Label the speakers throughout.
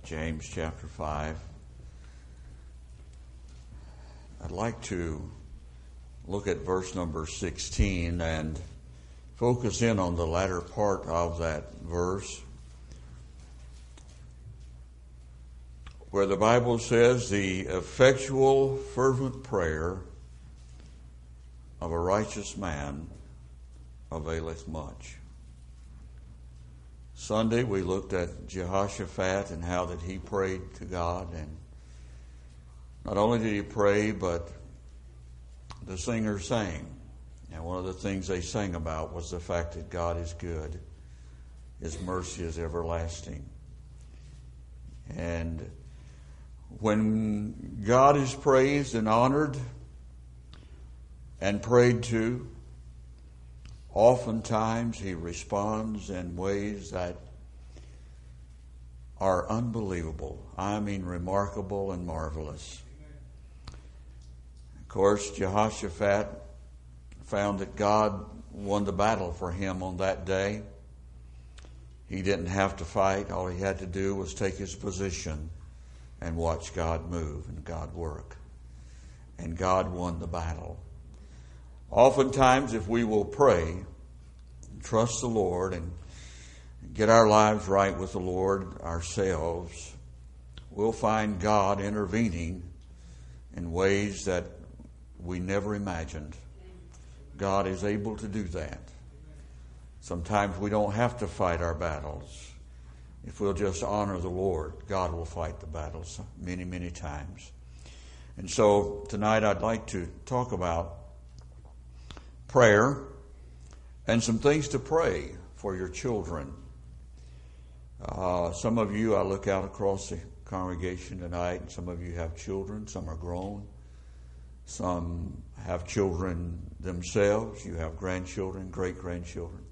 Speaker 1: James chapter 5. I'd like to look at verse number 16 and focus in on the latter part of that verse, where the Bible says, the effectual fervent prayer of a righteous man availeth much. Sunday we looked at Jehoshaphat and how that he prayed to God, and not only did he pray, but the singers sang. And one of the things they sang about was the fact that God is good. His mercy is everlasting. And when God is praised and honored and prayed to, oftentimes He responds in ways that are unbelievable. I mean, remarkable and marvelous. Of course, Jehoshaphat found that God won the battle for him on that day. He didn't have to fight. All he had to do was take his position and watch God move and God work. And God won the battle. Oftentimes, if we will pray, trust the Lord, and get our lives right with the Lord ourselves, we'll find God intervening in ways that we never imagined. God is able to do that. Sometimes we don't have to fight our battles. If we'll just honor the Lord, God will fight the battles many, many times. And so tonight I'd like to talk about prayer and some things to pray for your children. Some of you, I look out across the congregation tonight, and some of you have children. Some are grown. Some have children themselves. You have grandchildren, great-grandchildren.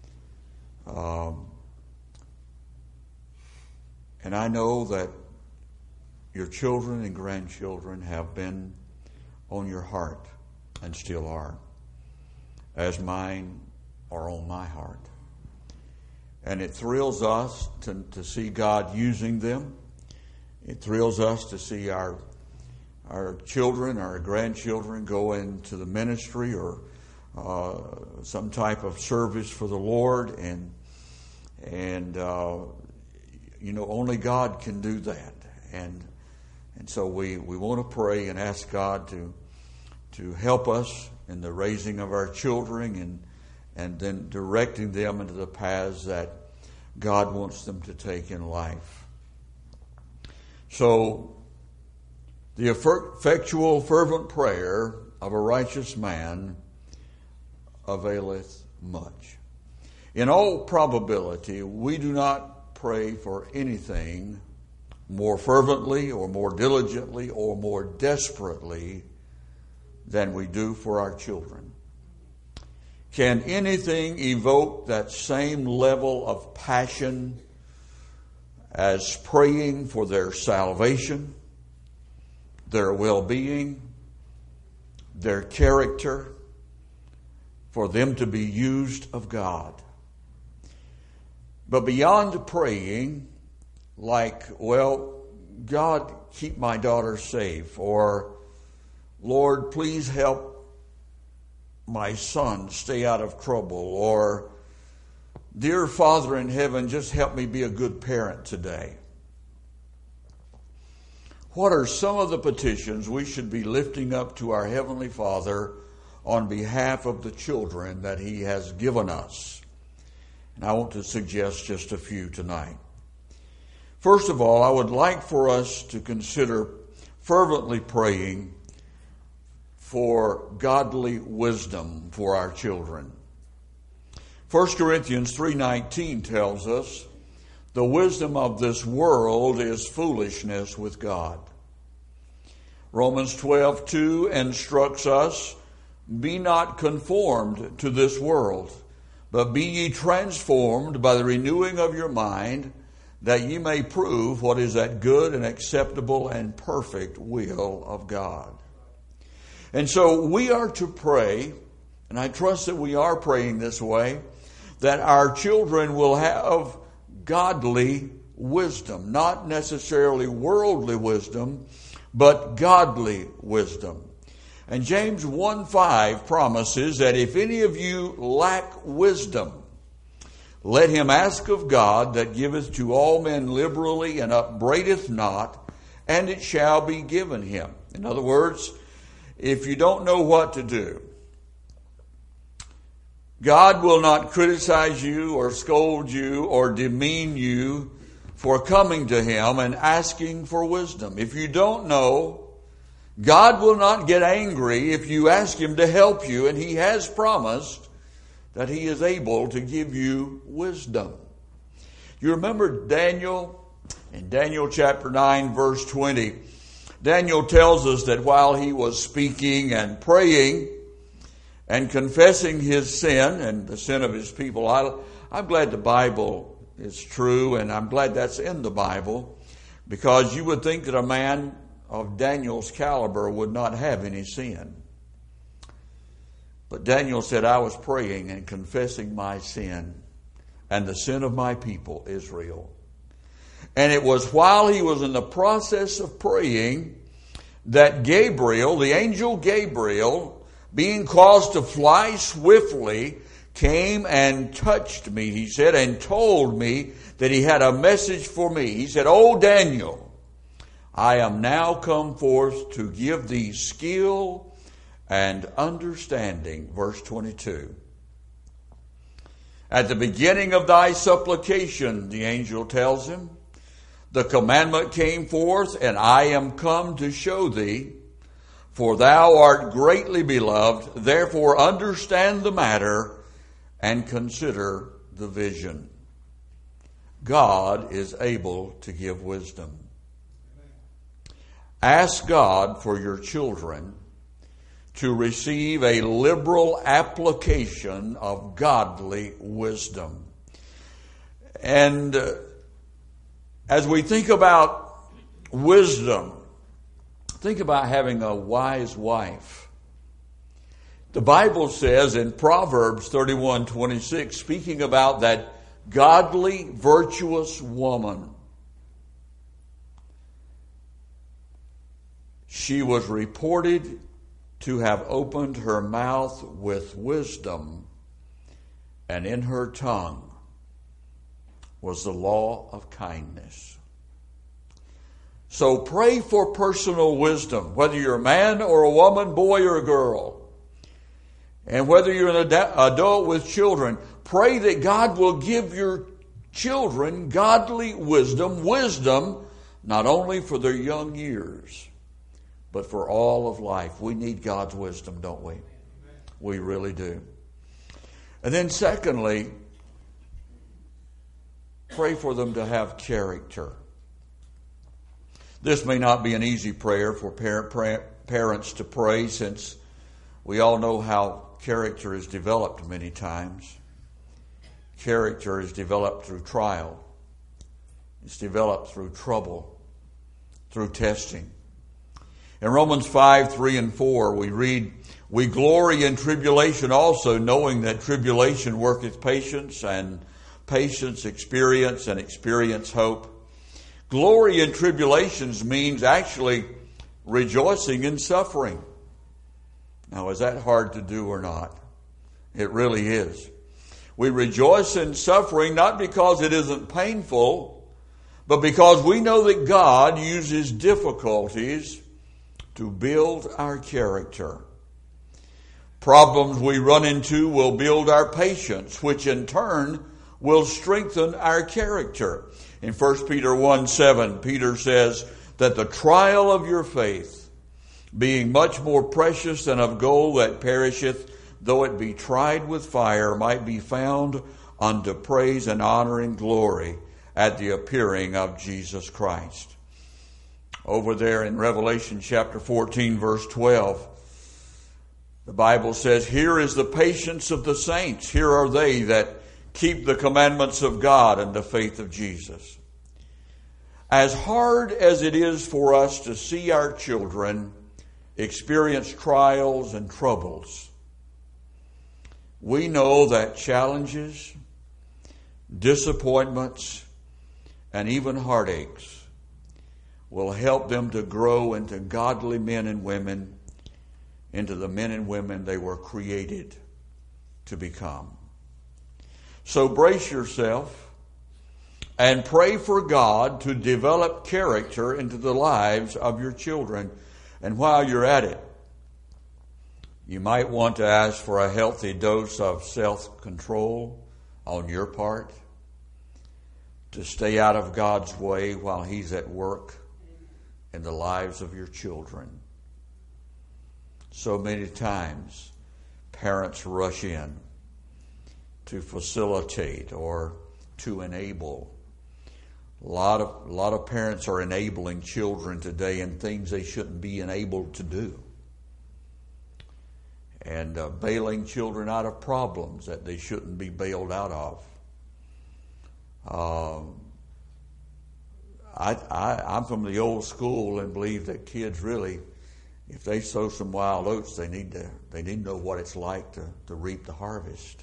Speaker 1: And I know that your children and grandchildren have been on your heart and still are, as mine are on my heart. And it thrills us to see God using them. It thrills us to see our children, our grandchildren go into the ministry or some type of service for the Lord. And only God can do that. And so we want to pray and ask God to help us in the raising of our children and then directing them into the paths that God wants them to take in life. So, the effectual fervent prayer of a righteous man availeth much. In all probability, we do not pray for anything more fervently or more diligently or more desperately than we do for our children. Can anything evoke that same level of passion as praying for their salvation, their well-being, their character, for them to be used of God? But beyond praying, like, well, God, keep my daughter safe, or Lord, please help my son stay out of trouble, or dear Father in heaven, just help me be a good parent today. What are some of the petitions we should be lifting up to our Heavenly Father on behalf of the children that He has given us? And I want to suggest just a few tonight. First of all, I would like for us to consider fervently praying for godly wisdom for our children. 1 Corinthians 3:19 tells us, the wisdom of this world is foolishness with God. Romans 12:2 instructs us, be not conformed to this world, but be ye transformed by the renewing of your mind, that ye may prove what is that good and acceptable and perfect will of God. And so we are to pray, and I trust that we are praying this way, that our children will have godly wisdom, not necessarily worldly wisdom, but godly wisdom. And James 1:5 promises that if any of you lack wisdom, let him ask of God that giveth to all men liberally and upbraideth not, and it shall be given him. In other words, if you don't know what to do, God will not criticize you or scold you or demean you for coming to him and asking for wisdom. If you don't know, God will not get angry if you ask him to help you, and he has promised that he is able to give you wisdom. You remember Daniel? In Daniel chapter 9, verse 20, Daniel tells us that while he was speaking and praying and confessing his sin and the sin of his people, I'm glad the Bible is true, and I'm glad that's in the Bible, because you would think that a man of Daniel's caliber would not have any sin. But Daniel said, I was praying and confessing my sin and the sin of my people, Israel. And it was while he was in the process of praying that Gabriel, the angel Gabriel, being caused to fly swiftly, came and touched me, he said, and told me that he had a message for me. He said, "O Daniel, I am now come forth to give thee skill and understanding." Verse 22. At the beginning of thy supplication, the angel tells him, the commandment came forth, and I am come to show thee, for thou art greatly beloved, therefore understand the matter and consider the vision. God is able to give wisdom. Ask God for your children to receive a liberal application of godly wisdom. And as we think about wisdom, think about having a wise wife. The Bible says in Proverbs 31:26, speaking about that godly, virtuous woman, she was reported to have opened her mouth with wisdom, and in her tongue was the law of kindness. So pray for personal wisdom, whether you're a man or a woman, boy or a girl. And whether you're an adult with children, pray that God will give your children godly wisdom, not only for their young years, but for all of life. We need God's wisdom, don't we? We really do. And then secondly, pray for them to have character. This may not be an easy prayer for parents to pray, since we all know how character is developed many times. Character is developed through trial. It's developed through trouble, through testing. In Romans 5:3-4, we read, "We glory in tribulation also, knowing that tribulation worketh patience, and patience experience, and experience hope." Glory in tribulations means actually rejoicing in suffering. Now, is that hard to do or not? It really is. We rejoice in suffering not because it isn't painful, but because we know that God uses difficulties to build our character. Problems we run into will build our patience, which in turn will strengthen our character. In 1 Peter 1:7, Peter says that the trial of your faith, being much more precious than of gold that perisheth, though it be tried with fire, might be found unto praise and honor and glory at the appearing of Jesus Christ. Over there in Revelation chapter 14, verse 12, the Bible says, "Here is the patience of the saints. Here are they that keep the commandments of God and the faith of Jesus." As hard as it is for us to see our children experience trials and troubles, we know that challenges, disappointments, and even heartaches will help them to grow into godly men and women, into the men and women they were created to become. So brace yourself and pray for God to develop character into the lives of your children. And while you're at it, you might want to ask for a healthy dose of self-control on your part to stay out of God's way while He's at work in the lives of your children. So many times, parents rush in to facilitate or to enable. A lot of parents are enabling children today in things they shouldn't be enabled to do, and bailing children out of problems that they shouldn't be bailed out of. I'm from the old school and believe that kids really, if they sow some wild oats, they need to know what it's like to reap the harvest.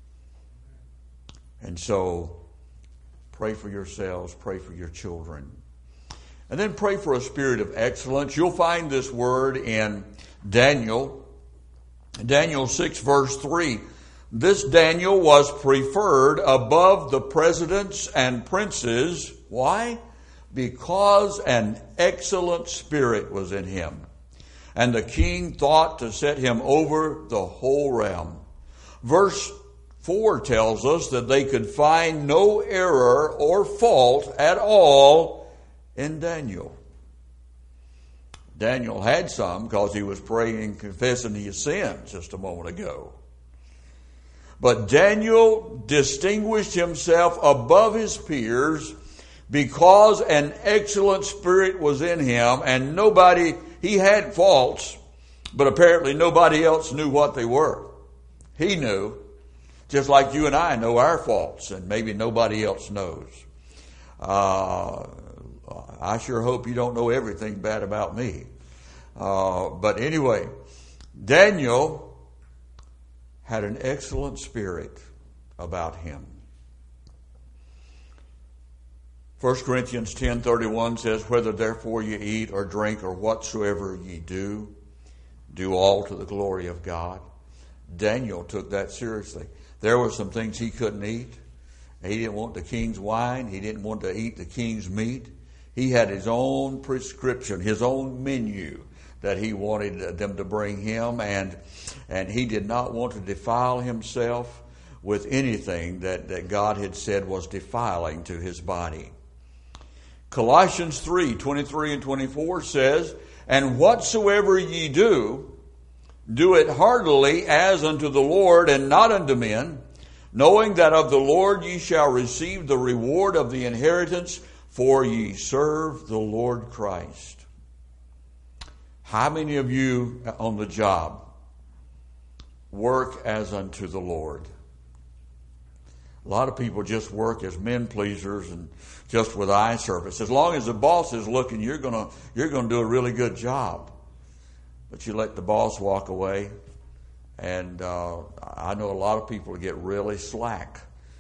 Speaker 1: And so, pray for yourselves, pray for your children. And then pray for a spirit of excellence. You'll find this word in Daniel 6 verse 3. This Daniel was preferred above the presidents and princes. Why? Because an excellent spirit was in him. And the king thought to set him over the whole realm. Verse 4 tells us that they could find no error or fault at all in Daniel. Daniel had some because he was praying and confessing his sins just a moment ago. But Daniel distinguished himself above his peers because an excellent spirit was in him, and he had faults, but apparently nobody else knew what they were. He knew. Just like you and I know our faults, and maybe nobody else knows. I sure hope you don't know everything bad about me. But anyway, Daniel had an excellent spirit about him. 1 Corinthians 10:31 says, "Whether therefore ye eat or drink or whatsoever ye do, do all to the glory of God." Daniel took that seriously. There were some things he couldn't eat. He didn't want the king's wine. He didn't want to eat the king's meat. He had his own prescription, his own menu that he wanted them to bring him, and he did not want to defile himself with anything that God had said was defiling to his body. Colossians 3:23 and 24 says, "And whatsoever ye do, do it heartily as unto the Lord and not unto men, knowing that of the Lord ye shall receive the reward of the inheritance, for ye serve the Lord Christ." How many of you on the job work as unto the Lord? A lot of people just work as men pleasers and just with eye service. As long as the boss is looking, you're gonna do a really good job. But you let the boss walk away, and I know a lot of people get really slack,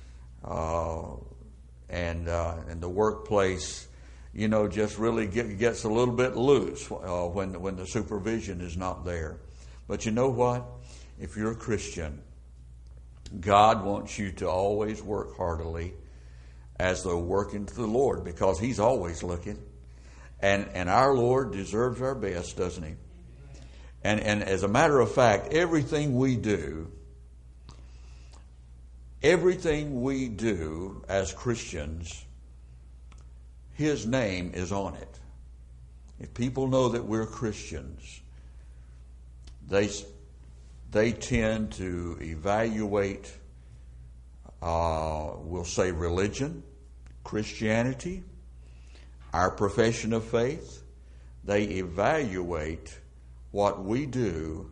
Speaker 1: and the workplace, just really gets a little bit loose when the supervision is not there. But you know what? If you're a Christian, God wants you to always work heartily as though working to the Lord, because He's always looking, and our Lord deserves our best, doesn't He? And as a matter of fact, everything we do as Christians, His name is on it. If people know that we're Christians, they tend to evaluate, we'll say, religion, Christianity, our profession of faith. They evaluate what we do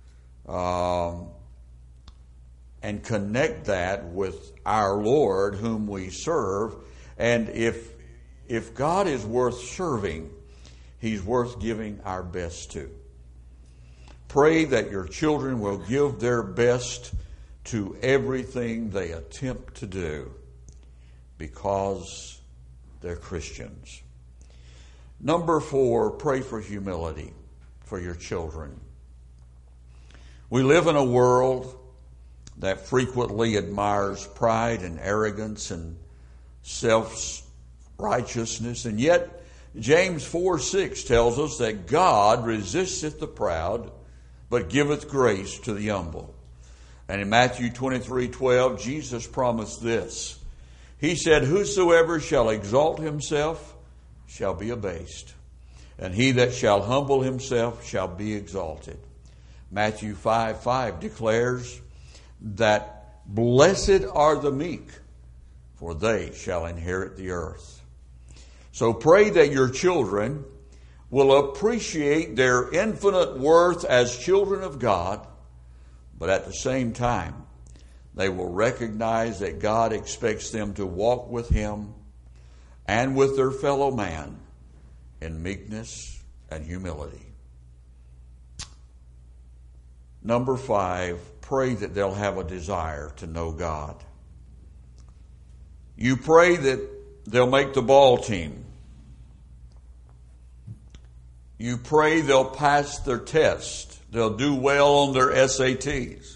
Speaker 1: and connect that with our Lord whom we serve. And if God is worth serving, He's worth giving our best to. Pray that your children will give their best to everything they attempt to do, because they're Christians. Number 4, pray for humility for your children. We live in a world that frequently admires pride and arrogance and self-righteousness, and yet James 4:6 tells us that God resisteth the proud, but giveth grace to the humble. And in Matthew 23:12, Jesus promised this. He said, whosoever shall exalt himself shall be abased, and he that shall humble himself shall be exalted. Matthew 5:5 declares that blessed are the meek, for they shall inherit the earth. So pray that your children will appreciate their infinite worth as children of God, but at the same time, they will recognize that God expects them to walk with Him and with their fellow man in meekness and humility. Number 5, pray that they'll have a desire to know God. You pray that they'll make the ball team. You pray they'll pass their test. They'll do well on their SATs.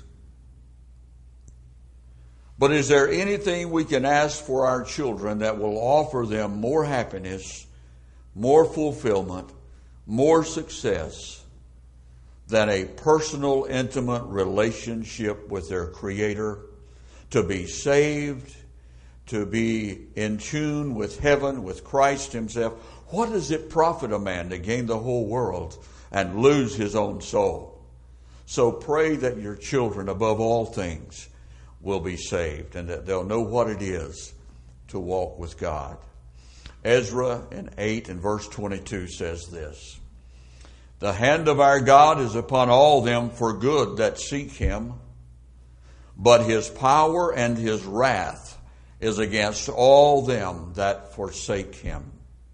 Speaker 1: But is there anything we can ask for our children that will offer them more happiness, more fulfillment, more success than a personal, intimate relationship with their Creator, to be saved, to be in tune with heaven, with Christ Himself? What does it profit a man to gain the whole world and lose his own soul? So pray that your children, above all things, will be saved and that they'll know what it is to walk with God. Ezra 8 and verse 22 says this: the hand of our God is upon all them for good that seek Him, but His power and His wrath is against all them that forsake Him.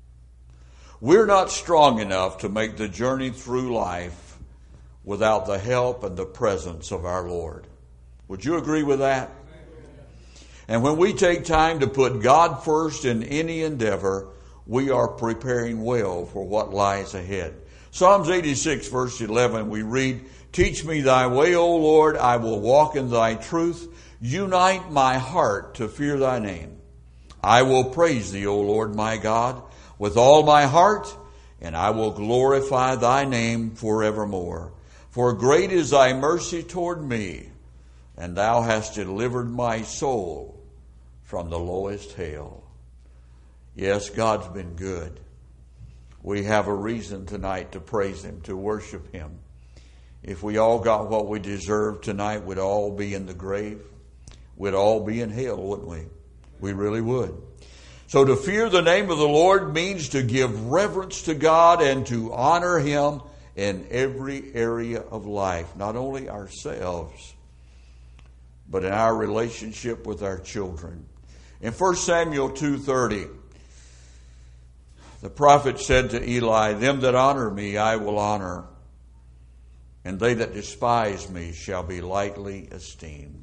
Speaker 1: We're not strong enough to make the journey through life without the help and the presence of our Lord. Would you agree with that? And when we take time to put God first in any endeavor, we are preparing well for what lies ahead. Psalms 86 verse 11, we read, teach me thy way, O Lord, I will walk in thy truth. Unite my heart to fear thy name. I will praise thee, O Lord my God, with all my heart, and I will glorify thy name forevermore. For great is thy mercy toward me, and thou hast delivered my soul from the lowest hell. Yes, God's been good. We have a reason tonight to praise Him, to worship Him. If we all got what we deserve tonight, we'd all be in the grave. We'd all be in hell, wouldn't we? We really would. So to fear the name of the Lord means to give reverence to God and to honor Him in every area of life, not only ourselves, but in our relationship with our children. In 1 Samuel 2:30, the prophet said to Eli, them that honor me I will honor, and they that despise me shall be lightly esteemed.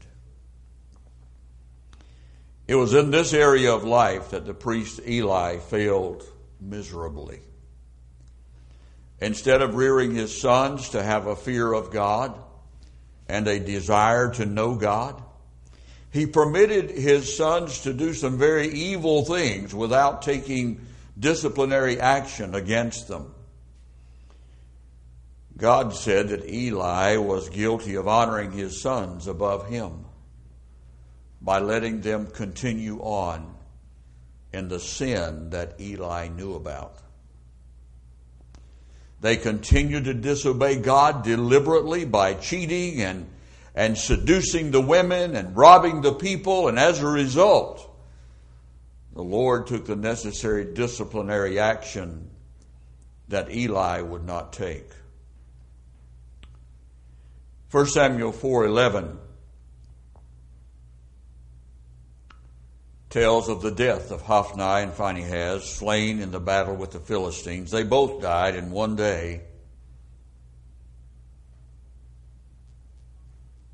Speaker 1: It was in this area of life that the priest Eli failed miserably. Instead of rearing his sons to have a fear of God and a desire to know God, he permitted his sons to do some very evil things without taking disciplinary action against them. God said that Eli was guilty of honoring his sons above him by letting them continue on in the sin that Eli knew about. They continued to disobey God deliberately by cheating and seducing the women and robbing the people, and as a result, the Lord took the necessary disciplinary action that Eli would not take. 1 Samuel 4:11 tells of the death of Hophni and Phinehas, slain in the battle with the Philistines. They both died in one day.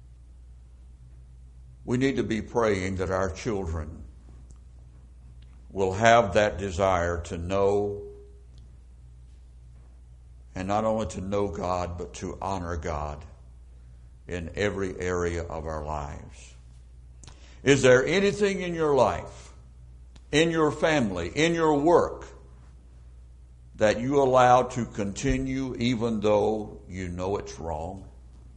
Speaker 1: We need to be praying that our children will have that desire to know, and not only to know God, but to honor God in every area of our lives. Is there anything in your life, in your family, in your work, that you allow to continue even though you know it's wrong?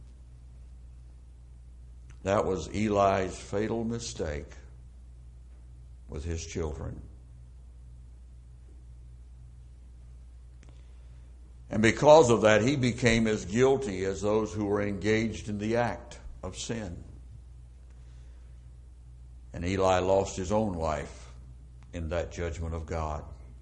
Speaker 1: That was Eli's fatal mistake with his children. And because of that, he became as guilty as those who were engaged in the act of sin. And Eli lost his own life in that judgment of God.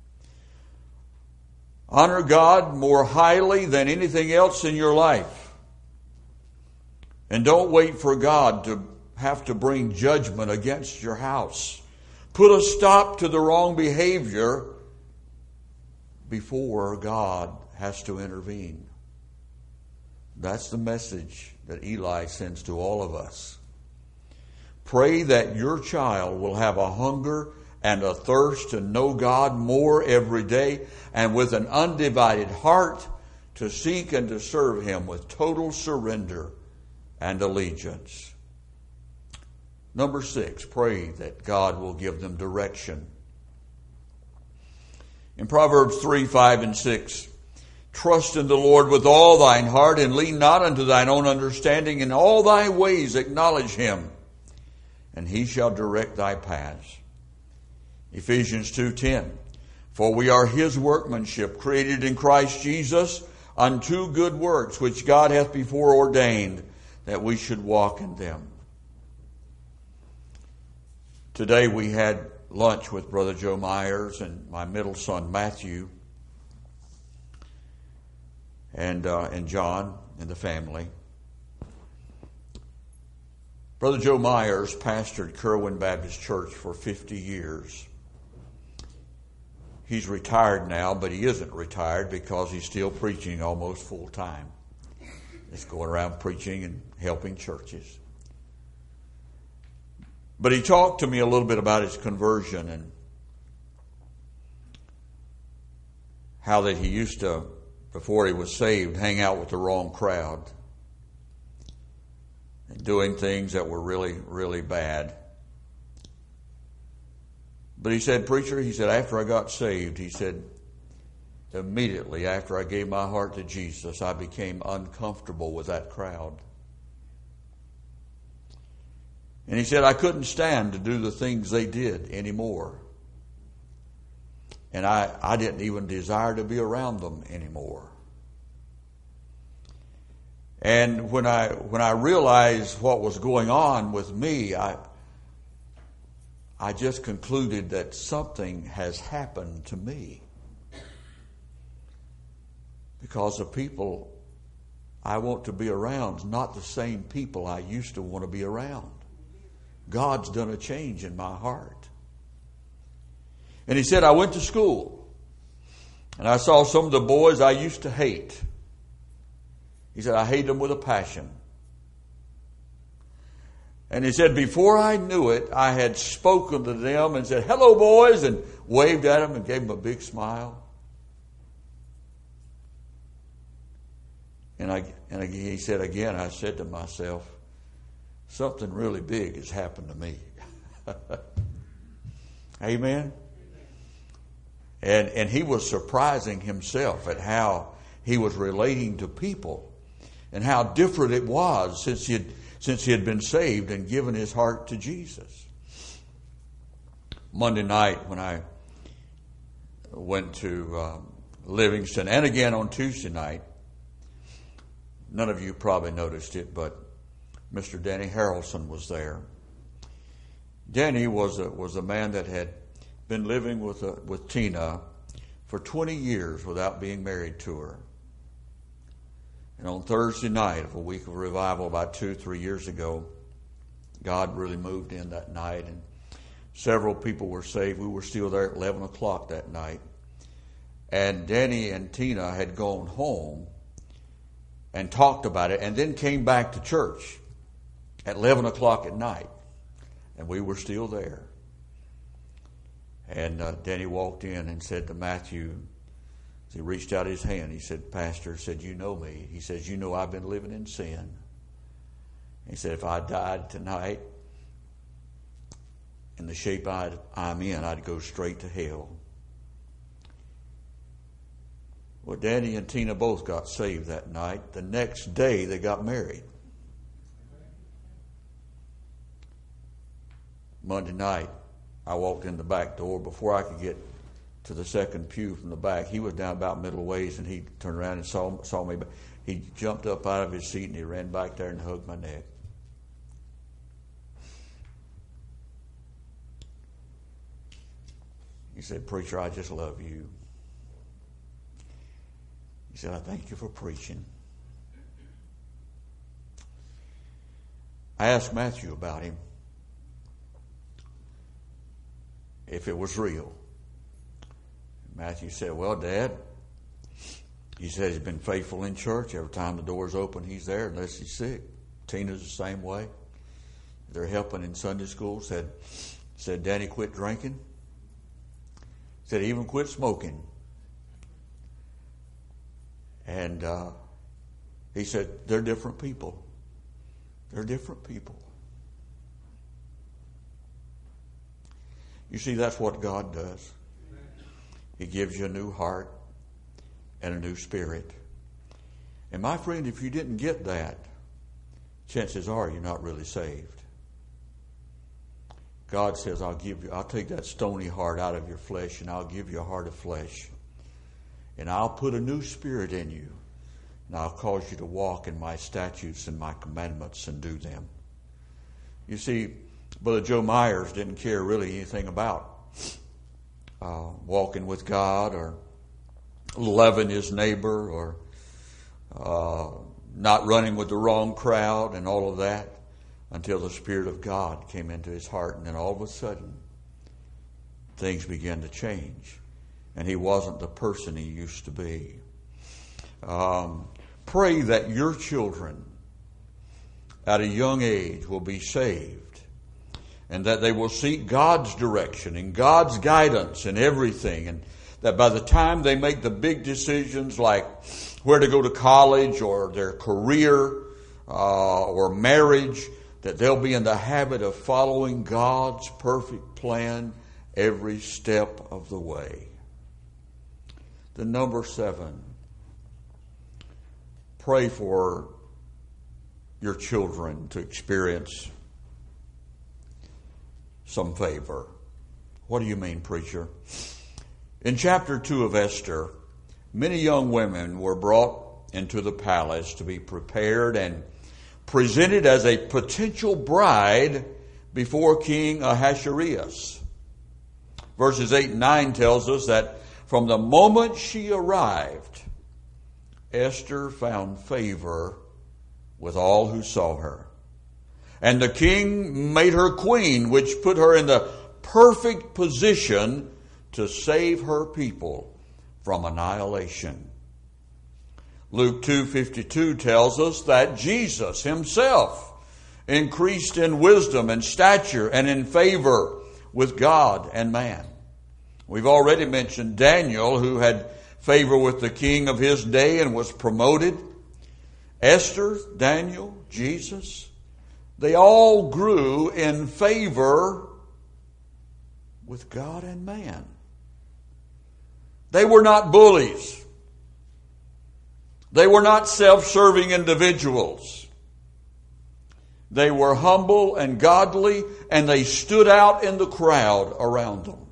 Speaker 1: Honor God more highly than anything else in your life. And don't wait for God to have to bring judgment against your house. Put a stop to the wrong behavior before God has to intervene. That's the message that Eli sends to all of us. Pray that your child will have a hunger and a thirst to know God more every day, and with an undivided heart to seek and to serve Him with total surrender and allegiance. Number 6, pray that God will give them direction. In Proverbs 3, 5, and 6, trust in the Lord with all thine heart, and lean not unto thine own understanding. In all thy ways acknowledge Him, and He shall direct thy paths. Ephesians 2:10, for we are His workmanship, created in Christ Jesus unto good works, which God hath before ordained that we should walk in them. Today we had lunch with Brother Joe Myers and my middle son Matthew and John and the family. Brother Joe Myers pastored Kerwin Baptist Church for 50 years. He's retired now, but he isn't retired because he's still preaching almost full time. He's going around preaching and helping churches. But he talked to me a little bit about his conversion and how that he used to, before he was saved, hang out with the wrong crowd and doing things that were really, really bad. But he said, preacher, he said, after I got saved, he said, immediately after I gave my heart to Jesus, I became uncomfortable with that crowd. And he said, I couldn't stand to do the things they did anymore. And I didn't even desire to be around them anymore. And when I realized what was going on with me, I just concluded that something has happened to me. Because the people I want to be around is not the same people I used to want to be around. God's done a change in my heart. And he said, I went to school and I saw some of the boys I used to hate. He said, I hate them with a passion. And he said, before I knew it, I had spoken to them and said, hello, boys, and waved at them and gave them a big smile. And he said, again, I said to myself, something really big has happened to me. Amen? And he was surprising himself at how he was relating to people and how different it was since he had been saved and given his heart to Jesus. Monday night when I went to Livingston, and again on Tuesday night, none of you probably noticed it, but Mr. Danny Harrelson was there. Danny was a man that had been living with Tina for 20 years without being married to her. And on Thursday night of a week of revival about 2-3 years ago, God really moved in that night, and several people were saved. We were still there at 11 o'clock that night. And Danny and Tina had gone home and talked about it and then came back to church at 11 o'clock at night. And we were still there. And Danny walked in and said to Matthew, he reached out his hand. He said, Pastor, said, you know me. He says, you know I've been living in sin. He said, if I died tonight in the shape I'm in, I'd go straight to hell. Well, Danny and Tina both got saved that night. The next day, they got married. Monday night, I walked in the back door. Before I could get to the second pew from the back, he was down about middle ways, and he turned around and saw me. He jumped up out of his seat, and he ran back there and hugged my neck. He said, Preacher, I just love you. He said, I thank you for preaching. I asked Matthew about him, if it was real. Matthew said, well, Dad, he said he's been faithful in church. Every time the door's open, he's there unless he's sick. Tina's the same way. They're helping in Sunday school. Said Danny quit drinking. Said he even quit smoking. And he said, they're different people. They're different people. You see, that's what God does. He gives you a new heart and a new spirit. And my friend, if you didn't get that, chances are you're not really saved. God says, I'll take that stony heart out of your flesh, and I'll give you a heart of flesh. And I'll put a new spirit in you. And I'll cause you to walk in my statutes and my commandments and do them. You see, Brother Joe Myers didn't care really anything about walking with God or loving his neighbor or not running with the wrong crowd and all of that until the Spirit of God came into his heart. And then all of a sudden, things began to change. And he wasn't the person he used to be. Pray that your children at a young age will be saved, and that they will seek God's direction and God's guidance in everything, and that by the time they make the big decisions like where to go to college or their career or marriage, that they'll be in the habit of following God's perfect plan every step of the way. The number 7, pray for your children to experience some favor. What do you mean, preacher? In chapter 2 of Esther, many young women were brought into the palace to be prepared and presented as a potential bride before King Ahasuerus. Verses 8 and 9 tells us that from the moment she arrived, Esther found favor with all who saw her. And the king made her queen, which put her in the perfect position to save her people from annihilation. Luke 2:52 tells us that Jesus himself increased in wisdom and stature and in favor with God and man. We've already mentioned Daniel, who had favor with the king of his day and was promoted. Esther, Daniel, Jesus, they all grew in favor with God and man. They were not bullies. They were not self-serving individuals. They were humble and godly, and they stood out in the crowd around them.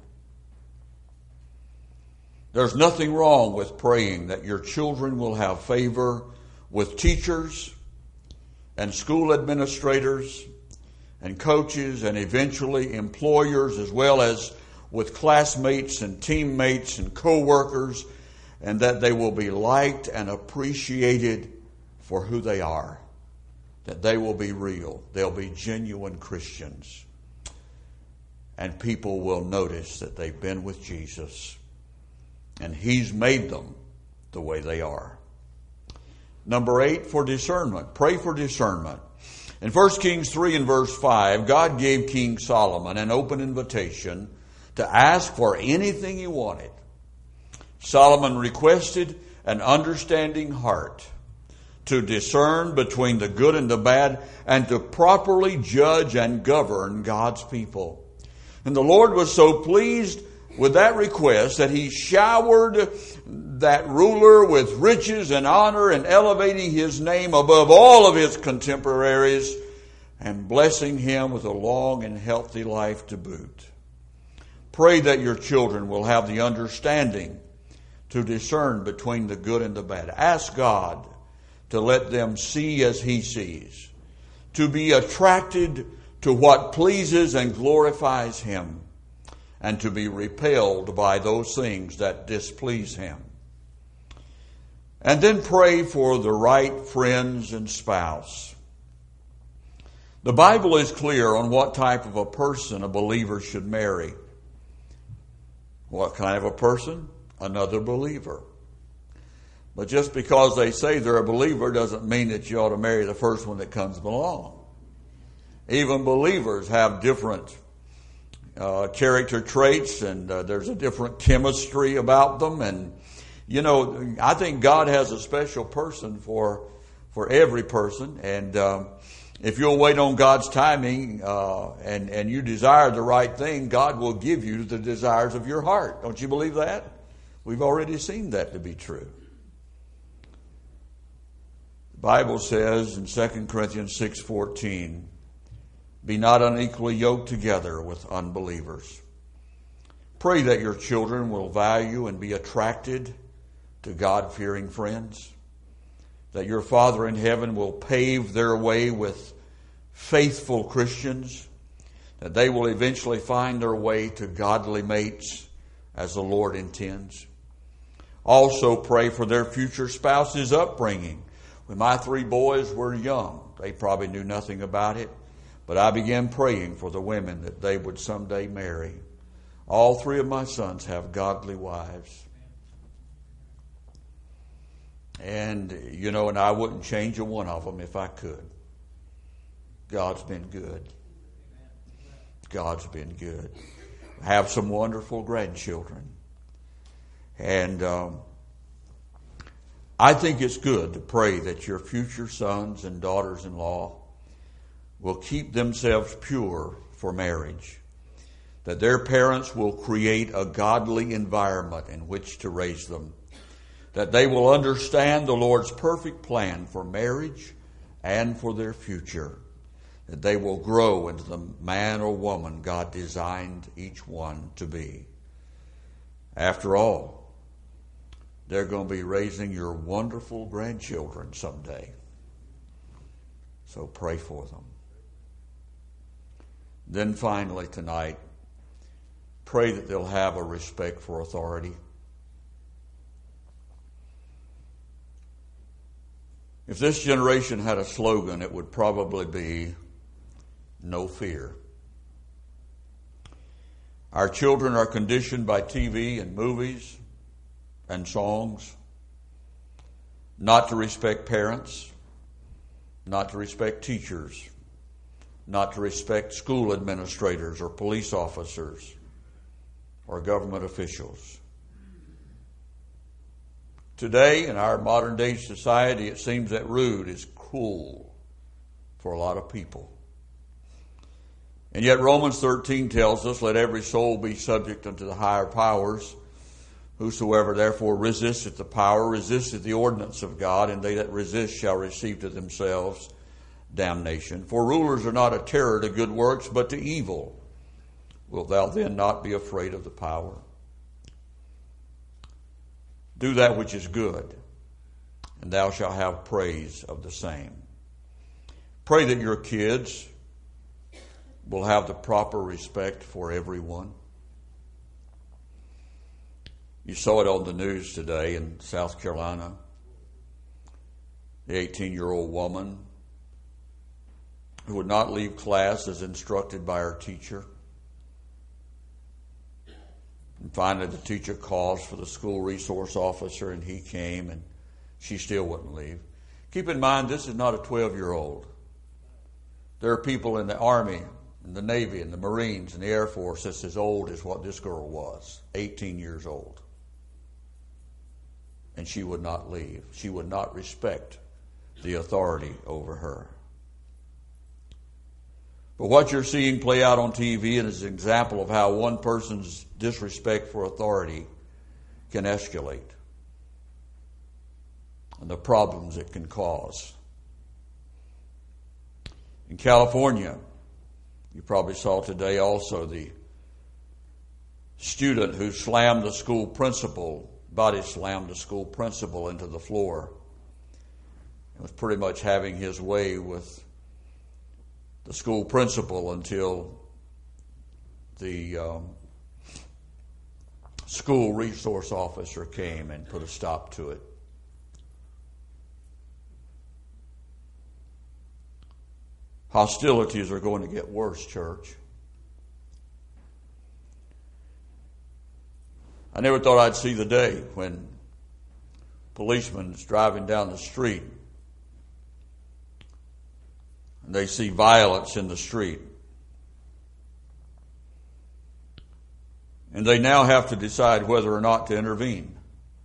Speaker 1: There's nothing wrong with praying that your children will have favor with teachers and school administrators and coaches and eventually employers, as well as with classmates and teammates and co-workers, and that they will be liked and appreciated for who they are, that they will be real, they'll be genuine Christians, and people will notice that they've been with Jesus and He's made them the way they are. Number 8, for discernment. Pray for discernment. In 1 Kings 3 and verse 5, God gave King Solomon an open invitation to ask for anything he wanted. Solomon requested an understanding heart to discern between the good and the bad and to properly judge and govern God's people. And the Lord was so pleased with that request that he showered that ruler with riches and honor and elevating his name above all of his contemporaries and blessing him with a long and healthy life to boot. Pray that your children will have the understanding to discern between the good and the bad. Ask God to let them see as he sees, to be attracted to what pleases and glorifies him, and to be repelled by those things that displease him. And then pray for the right friends and spouse. The Bible is clear on what type of a person a believer should marry. What kind of a person? Another believer. But just because they say they're a believer doesn't mean that you ought to marry the first one that comes along. Even believers have different character traits, and there's a different chemistry about them. And, you know, I think God has a special person for every person. And if you'll wait on God's timing and you desire the right thing, God will give you the desires of your heart. Don't you believe that? We've already seen that to be true. The Bible says in 2 Corinthians 6:14, be not unequally yoked together with unbelievers. Pray that your children will value and be attracted to God-fearing friends, that your Father in heaven will pave their way with faithful Christians, that they will eventually find their way to godly mates as the Lord intends. Also pray for their future spouse's upbringing. When my 3 boys were young, they probably knew nothing about it, but I began praying for the women that they would someday marry. All 3 of my sons have godly wives. And, you know, and I wouldn't change a one of them if I could. God's been good. God's been good. I have some wonderful grandchildren. And I think it's good to pray that your future sons and daughters-in-law will keep themselves pure for marriage, that their parents will create a godly environment in which to raise them, that they will understand the Lord's perfect plan for marriage and for their future, that they will grow into the man or woman God designed each one to be. After all, they're going to be raising your wonderful grandchildren someday. So pray for them. Then finally tonight, pray that they'll have a respect for authority. If this generation had a slogan, it would probably be, no fear. Our children are conditioned by TV and movies and songs not to respect parents, not to respect teachers, not to respect school administrators or police officers or government officials. Today, in our modern day society, it seems that rude is cool for a lot of people. And yet Romans 13 tells us, let every soul be subject unto the higher powers. Whosoever therefore resisteth the power, resisteth the ordinance of God, and they that resist shall receive to themselves damnation. For rulers are not a terror to good works, but to evil. Wilt thou then not be afraid of the power? Do that which is good, and thou shalt have praise of the same. Pray that your kids will have the proper respect for everyone. You saw it on the news today in South Carolina. The 18-year-old woman who would not leave class as instructed by her teacher. And finally the teacher calls for the school resource officer, and he came, and she still wouldn't leave. Keep in mind, this is not a 12-year-old. There are people in the Army in the Navy and the Marines and the Air Force that's as old as what this girl was, 18 years old. And she would not leave. She would not respect the authority over her. But what you're seeing play out on TV is an example of how one person's disrespect for authority can escalate and the problems it can cause. In California, you probably saw today also the student who slammed the school principal, body slammed the school principal into the floor. He was pretty much having his way with the school principal until the school resource officer came and put a stop to it. Hostilities are going to get worse, church. I never thought I'd see the day when policemen is driving down the street and they see violence in the street. And they now have to decide whether or not to intervene.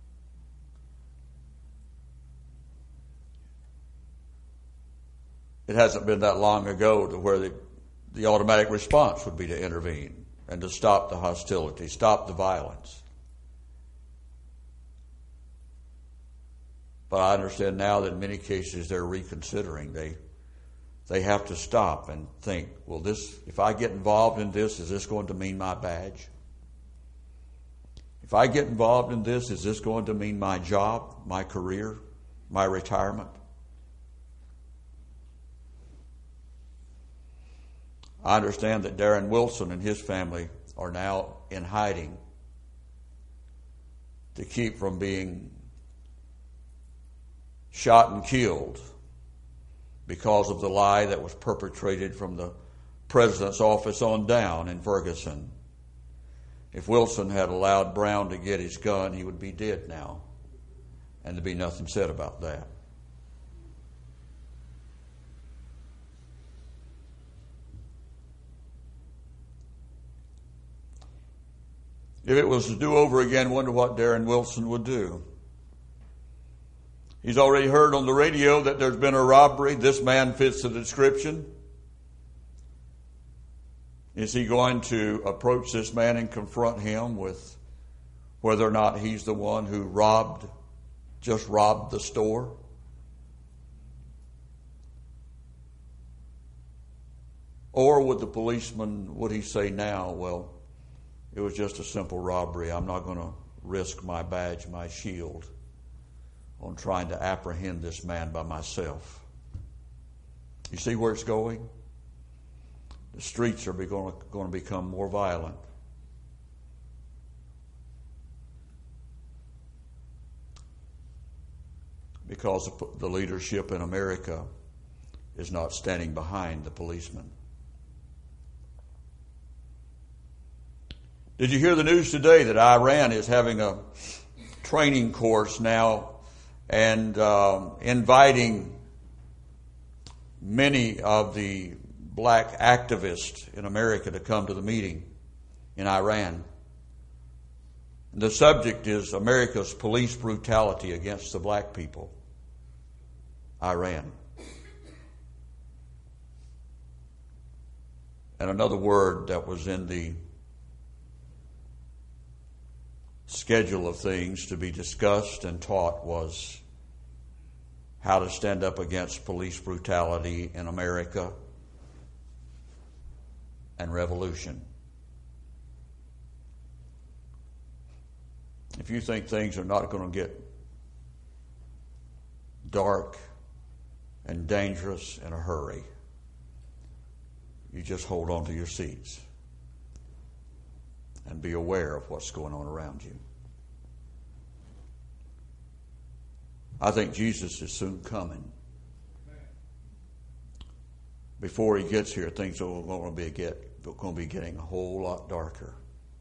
Speaker 1: It hasn't been that long ago to where the automatic response would be to intervene and to stop the hostility, stop the violence. But I understand now that in many cases they're reconsidering. They have to stop and think, well, if I get involved in this, is this going to mean my badge? If I get involved in this, is this going to mean my job, my career, my retirement? I understand that Darren Wilson and his family are now in hiding to keep from being shot and killed because of the lie that was perpetrated from the president's office on down in Ferguson. If Wilson had allowed Brown to get his gun, he would be dead now, and there'd be nothing said about that. If it was to do over again, wonder what Darren Wilson would do. He's already heard on the radio that there's been a robbery. This man fits the description. Is he going to approach this man and confront him with whether or not he's the one who just robbed the store? Or would he say now, well, it was just a simple robbery. I'm not going to risk my badge, my shield, on trying to apprehend this man by myself. You see where it's going? The streets are going to become more violent. Because the leadership in America is not standing behind the policemen. Did you hear the news today that Iran is having a training course now and inviting many of the black activists in America to come to the meeting in Iran? The subject is America's police brutality against the black people. Iran. And another word that was in the schedule of things to be discussed and taught was how to stand up against police brutality in America and revolution. If you think things are not going to get dark and dangerous in a hurry, you just hold on to your seats and be aware of what's going on around you. I think Jesus is soon coming. Before he gets here, things are going to be getting a whole lot darker.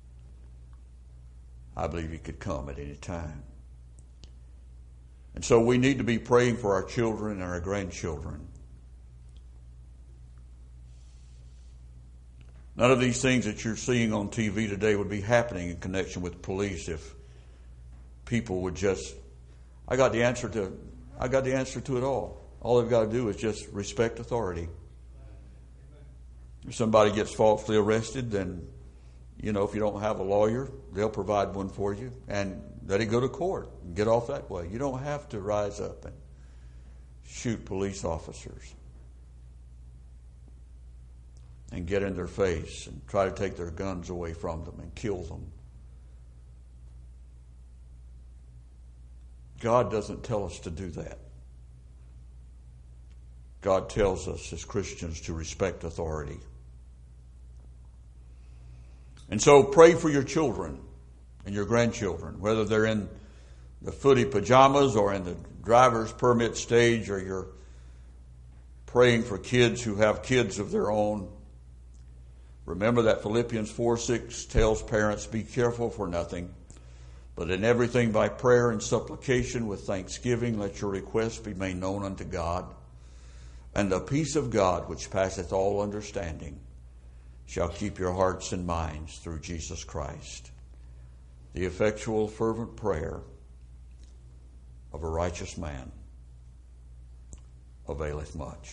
Speaker 1: I believe he could come at any time. And so we need to be praying for our children and our grandchildren. None of these things that you're seeing on TV today would be happening in connection with police if people would just, I got the answer to it all. All they've got to do is just respect authority. If somebody gets falsely arrested, then, if you don't have a lawyer, they'll provide one for you and let it go to court and get off that way. You don't have to rise up and shoot police officers and get in their face and try to take their guns away from them and kill them. God doesn't tell us to do that. God tells us as Christians to respect authority. And so pray for your children and your grandchildren, whether they're in the footy pajamas or in the driver's permit stage, or you're praying for kids who have kids of their own. Remember that Philippians 4:6 tells parents, be careful for nothing, but in everything by prayer and supplication with thanksgiving, let your requests be made known unto God. And the peace of God, which passeth all understanding, shall keep your hearts and minds through Jesus Christ. The effectual, fervent prayer of a righteous man availeth much.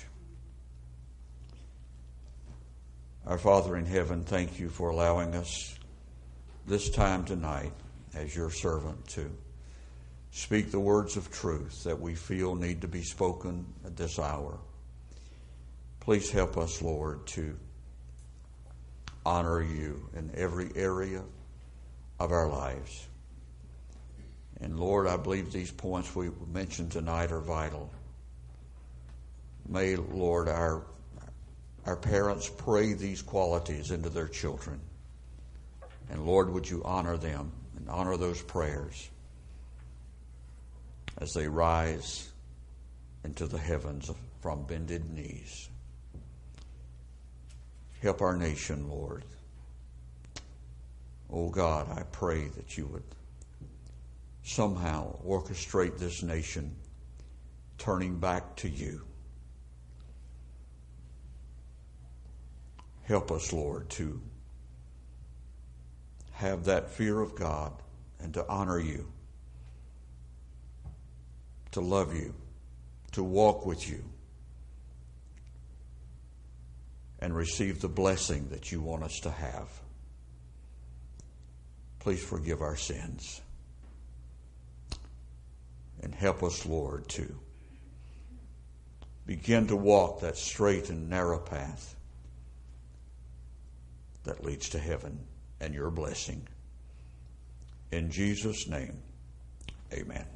Speaker 1: Our Father in heaven, thank you for allowing us this time tonight as your servant to speak the words of truth that we feel need to be spoken at this hour. Please help us, Lord, to honor you in every area of our lives. And Lord, I believe these points we mentioned tonight are vital. May, Lord, our parents pray these qualities into their children. And Lord, would you honor them and honor those prayers as they rise into the heavens from bended knees. Help our nation, Lord. Oh God, I pray that you would somehow orchestrate this nation turning back to you. Help us, Lord, to have that fear of God and to honor you, to love you, to walk with you, and receive the blessing that you want us to have. Please forgive our sins. And help us, Lord, to begin to walk that straight and narrow path that leads to heaven and your blessing. In Jesus' name, amen.